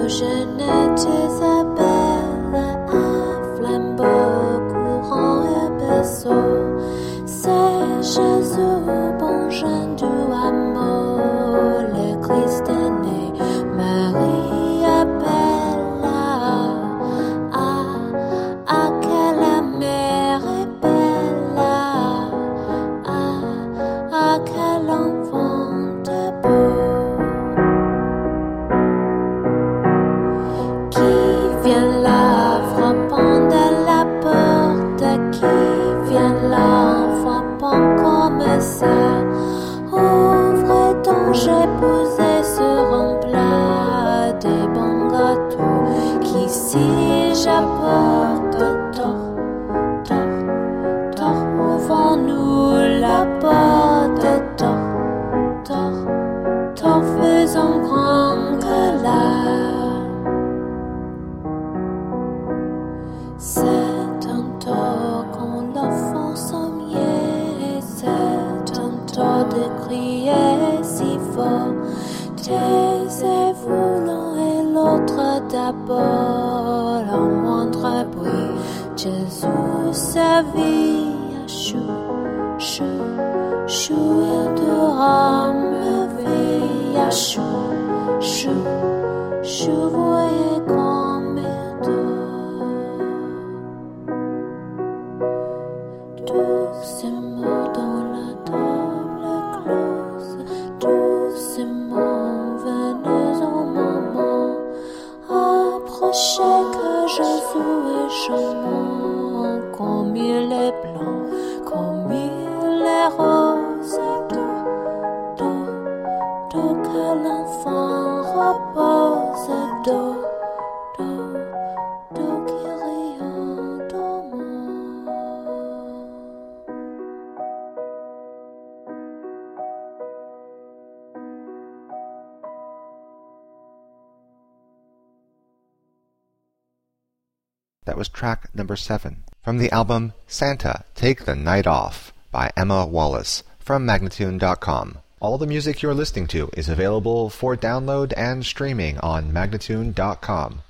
That was track number 7 from the album Santa, Take the Night Off by Emma Wallace from Magnatune.com. All the music you're listening to is available for download and streaming on Magnatune.com.